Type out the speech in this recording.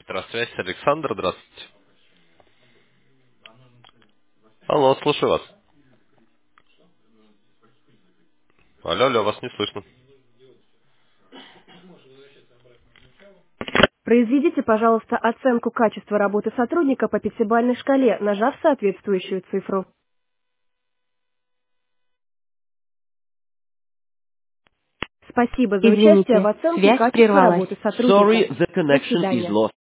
Здравствуйте, Александр, здравствуйте. Алло, слушаю вас. Алло, алло, вас не слышно. Произведите, пожалуйста, оценку качества работы сотрудника по пятибалльной шкале, нажав соответствующую цифру. Спасибо за участие в Извините, оценке связь качества прервалась. работы сотрудника. Sorry, the До connection is свидания. lost.